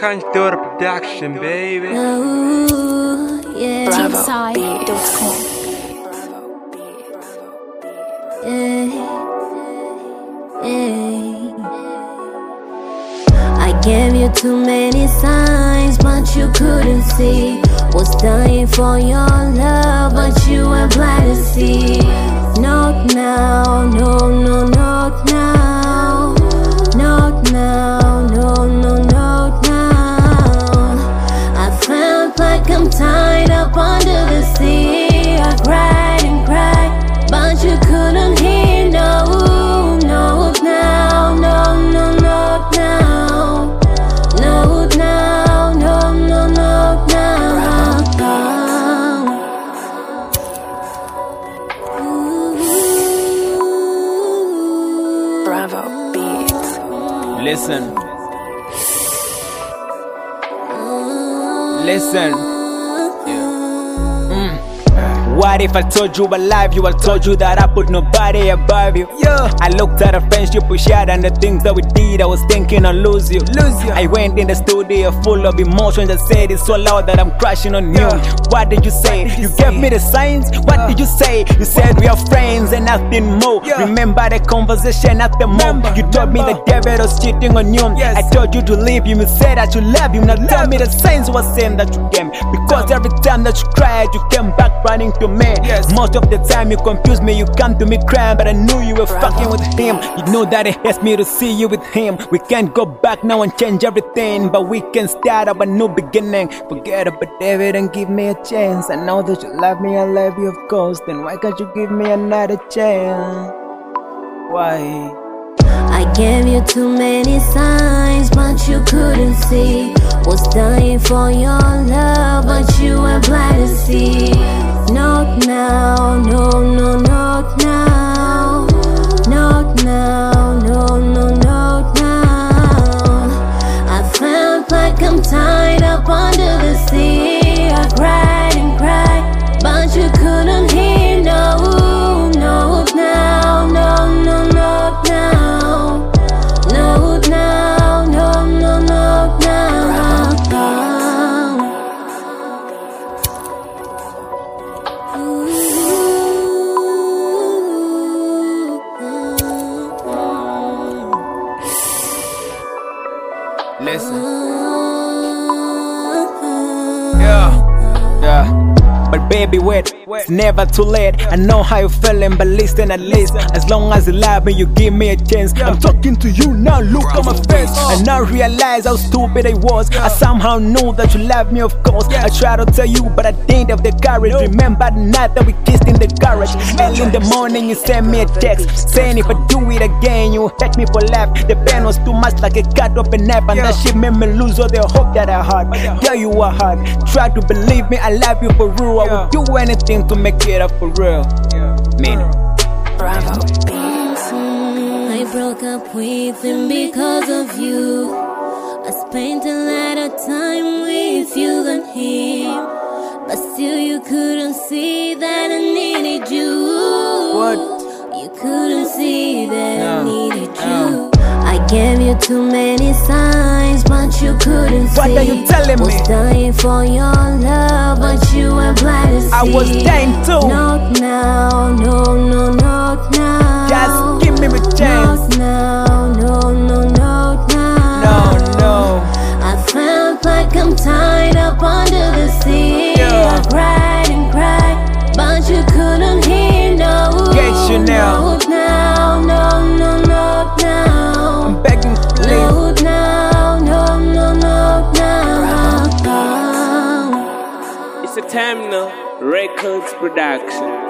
Kantor Production, baby. Ooh, yeah. BravoBeat.com. I gave you too many signs, but you couldn't see. Was dying for your love, but you were blind to see. Not now, no, no, not now. Not now, no, no, not now. I felt like I'm tied up under the sea. I cried and cried, but you couldn't hear. No, no, now, no, no, not now. No, now, no, no, not now. Bravo Beat. Listen. Listen. What if I told you I love you? I told you that I put nobody above you. I looked at our friendship we shared and the things that we did. I was thinking I'll lose you. I went in the studio full of emotions. I said it's so loud that I'm crashing on you. What did you say? You gave me the signs. What did you say? You said we are friends and nothing more. Remember the conversation at the moment. You told me the devil was cheating on you. I told you to leave him. You said that you love him. Now tell me the signs was saying that you came. Because every time that you cried, you came back running to me. Most of the time you confuse me, you come to me crying, but I knew you were fucking with him. You know that it hurts me to see you with him. We can't go back now and change everything, but we can start up a new beginning. Forget about David and give me a chance. I know that you love me, I love you of course. Then why can't you give me another chance? Why? I gave you too many signs, but you couldn't see. Was dying for your love, but you were blind to see. Not now, no, no, not now. Not now, no, no, not now. I felt like I'm tied up under the sea. I cried and cried, but you couldn't hear. No, no, now, no, no, not now. No, now, no, no, not now. Listen. Yeah. But baby, wait, it's never too late. I know how you're feeling, but listen at least. As long as you love me, you give me a chance. I'm talking to you now, look at my face. I now realize how stupid I was. I somehow knew that you love me, of course. I tried to tell you, but I didn't have the courage. Remember the night that we kissed in the garage. Early in the morning, you sent me a text saying if I do it again, you hate me for life. The pain was too much, like a cut up a knife, and that shit made me lose all the hope that I had. Girl, you were hard. Try to believe me, I love you for real. I would do anything to make it up for real. Mean it. Bravo Beat. I broke up with him because of you. I spent a lot of time with you and him, but still you couldn't see that I needed you. What? You couldn't see that I needed you. I gave you too many signs, but you couldn't see. What are you telling me? Was dying for your love, but you were blind to see. I was dying too. Not now, no, no, not now. Just give me a chance. Not now, no, no, not now. No, no. I felt like I'm tied up under the sea. I cried and cried, but you couldn't hear. No, Get you now. not now, no, no, not now. I'm begging, please. No, now, no, no, not now. It's a time now. Records production.